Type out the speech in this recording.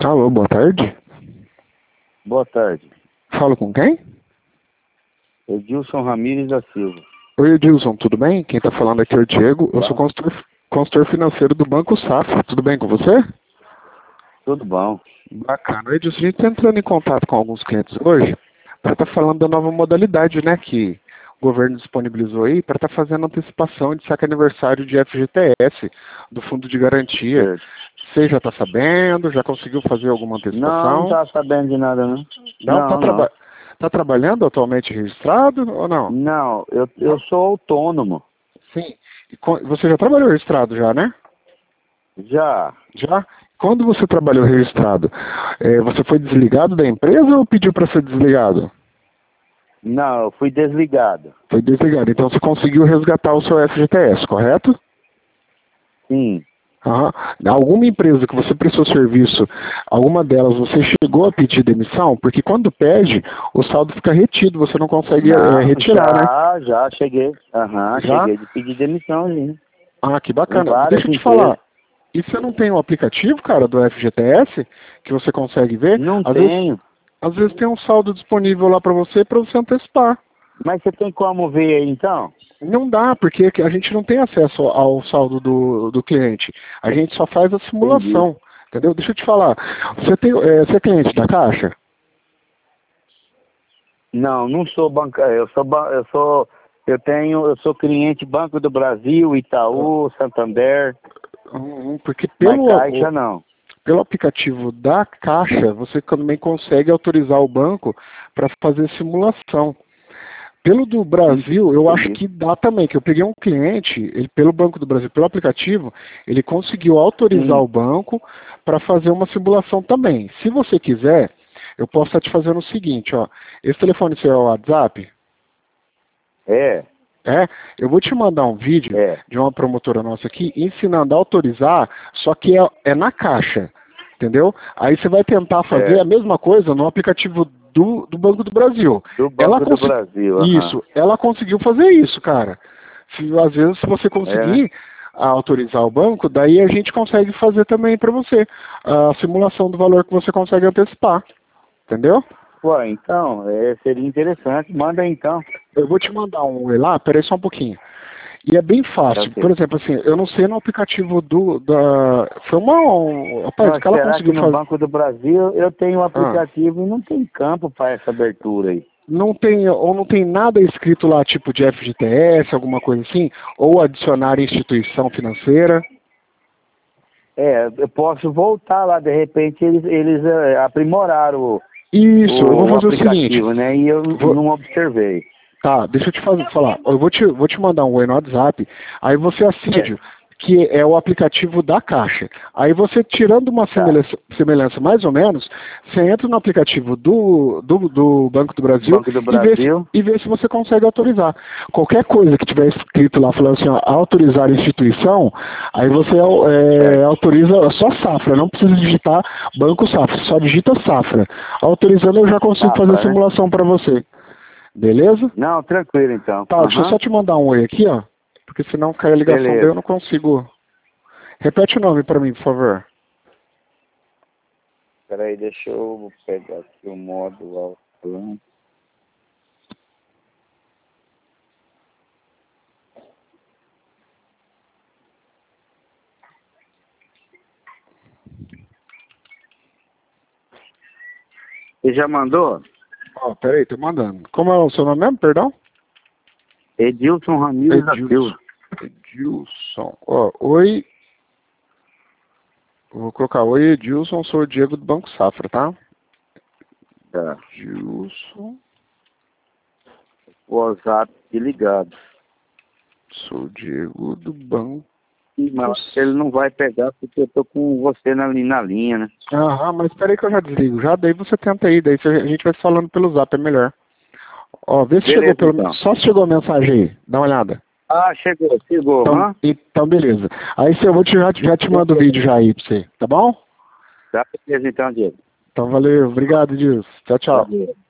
Alô, boa tarde. Boa tarde. Falo com quem? Edilson Ramírez da Silva. Oi, Edilson, tudo bem? Quem está falando aqui é o Diego. Eu sou consultor financeiro do Banco Safra. Tudo bem com você? Tudo bom. Bacana. Edilson, a gente está entrando em contato com alguns clientes hoje para estar falando da nova modalidade, né, que o governo disponibilizou aí para estar fazendo antecipação de saque aniversário de FGTS, do Fundo de Garantia. Certo. Você já está sabendo? Já conseguiu fazer alguma antecipação? Não tá sabendo de nada, não. Não? Não. Tá trabalhando atualmente registrado ou não? Não, eu sou autônomo. Sim. Você já trabalhou registrado já, né? Já. Já? Quando você trabalhou registrado, você foi desligado da empresa ou pediu para ser desligado? Não, eu fui desligado. Foi desligado. Então você conseguiu resgatar o seu FGTS, correto? Sim. Aham. Alguma empresa que você prestou serviço, alguma delas você chegou a pedir demissão? Porque quando pede, o saldo fica retido, você não consegue retirar, né? Já cheguei. Já? Cheguei de pedir demissão, sim. Ah, que bacana. Várias Deixa eu te empresas. falar. E você não tem um aplicativo, cara, do FGTS, que você consegue ver? Não Às tenho. às vezes tem um saldo disponível lá para você antecipar. Mas você tem como ver aí, então? Não dá, porque a gente não tem acesso ao saldo do cliente. A gente só faz a simulação, Entendi. entendeu? Deixa eu te falar. Você é cliente da Caixa? Não sou bancário. Eu sou cliente Banco do Brasil, Itaú, Santander. Porque Mas Caixa não. pelo aplicativo da Caixa, você também consegue autorizar o banco para fazer simulação. Pelo do Brasil, eu acho que dá também, que eu peguei um cliente, ele pelo Banco do Brasil, pelo aplicativo, ele conseguiu autorizar o banco para fazer uma simulação também. Se você quiser, eu posso estar te fazendo o seguinte, ó. Esse telefone seu é o WhatsApp? É. Eu vou te mandar um vídeo É. de uma promotora nossa aqui ensinando a autorizar, só que é na Caixa, entendeu? Aí você vai tentar fazer a mesma coisa no aplicativo do Banco do Brasil. Do Banco do Brasil, Isso, ela conseguiu fazer isso, cara. Às vezes, se você conseguir autorizar o banco, daí a gente consegue fazer também para você a simulação do valor que você consegue antecipar, entendeu? Ué, então, seria interessante. Manda aí, então. Eu vou te mandar um oi lá, peraí só um pouquinho. E é bem fácil. Ok. Por exemplo, assim, eu não sei no aplicativo Foi rapaz, Não, o que ela será que conseguiu no fazer. Banco do Brasil eu tenho um aplicativo e não tem campo para essa abertura aí? Não tem, ou não tem nada escrito lá, tipo de FGTS, alguma coisa assim? Ou adicionar instituição financeira? Eu posso voltar lá, de repente eles aprimoraram Isso, eu vou o fazer o seguinte. aplicativo, né? E eu não observei. Tá, deixa eu te falar. Eu vou te mandar um oi no WhatsApp, aí você assiste, que é o aplicativo da Caixa. Aí você, tirando uma semelhança mais ou menos, você entra no aplicativo do Banco do Brasil, Banco do Brasil. e vê se você consegue autorizar. Qualquer coisa que tiver escrito lá, falando assim, ó, autorizar instituição, aí você autoriza só Safra, não precisa digitar Banco Safra, só digita Safra. Autorizando eu já consigo fazer a simulação para você. Beleza? Não, tranquilo então. Tá, deixa eu só te mandar um oi aqui, ó. Porque senão cai a ligação daí eu não consigo. Repete o nome pra mim, por favor. Peraí, deixa eu pegar aqui o modo alto. Você já mandou? Ó, peraí, tô mandando. Como é o seu nome mesmo, perdão? Edilson Ramírez da Silva. Edilson. Ó, oi. Vou colocar oi, Edilson, sou o Diego do Banco Safra, tá? Tá. Edilson. O WhatsApp ligado. Sou o Diego do Banco. Mas ele não vai pegar porque eu tô com você na linha, né? Mas peraí que eu já desligo. Já daí você tenta aí, daí a gente vai falando pelo zap, é melhor. Ó, vê se chegou Então. só se chegou a mensagem aí, dá uma olhada. Chegou. Então beleza. Aí já te mando o vídeo já aí pra você, tá bom? Tá, beleza então, Diego. Então valeu, obrigado, Edilson. Tchau, tchau. Valeu.